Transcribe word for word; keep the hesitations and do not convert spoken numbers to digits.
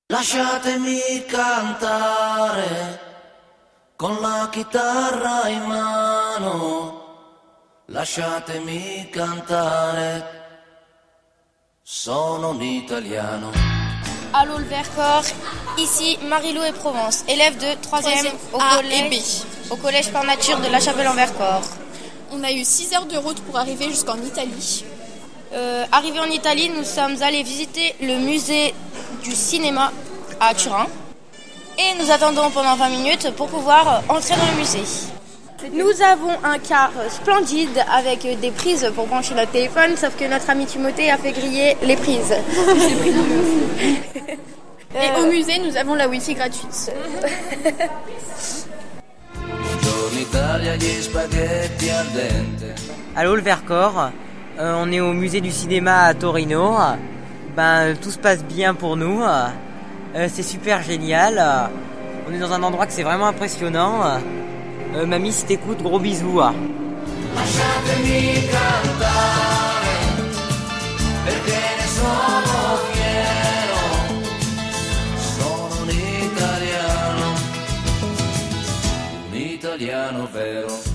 Lasciatemi cantare con la chitarra in mano, lasciatemi cantare, sono un italiano. Allô le Vercors, ici Marie-Lou et Provence, élève de troisième au collège, au collège par nature de La Chapelle-en-Vercors. On a eu six heures de route pour arriver jusqu'en Italie. Euh, arrivé en Italie, nous sommes allés visiter le musée du cinéma à Turin. Et nous attendons pendant vingt minutes pour pouvoir entrer dans le musée. Nous avons un car splendide avec des prises pour brancher notre téléphone, sauf que notre ami Timothée a fait griller les prises. Et au musée, nous avons la wifi gratuite. Allô le Vercors, euh, on est au musée du cinéma à Torino. Ben, tout se passe bien pour nous. Euh, c'est super génial. On est dans un endroit que c'est vraiment impressionnant. Euh, mamie, si t'écoutes, gros bisous. Lasciatemi cantare perché ne sono fiero, sono un italiano, un italiano vero.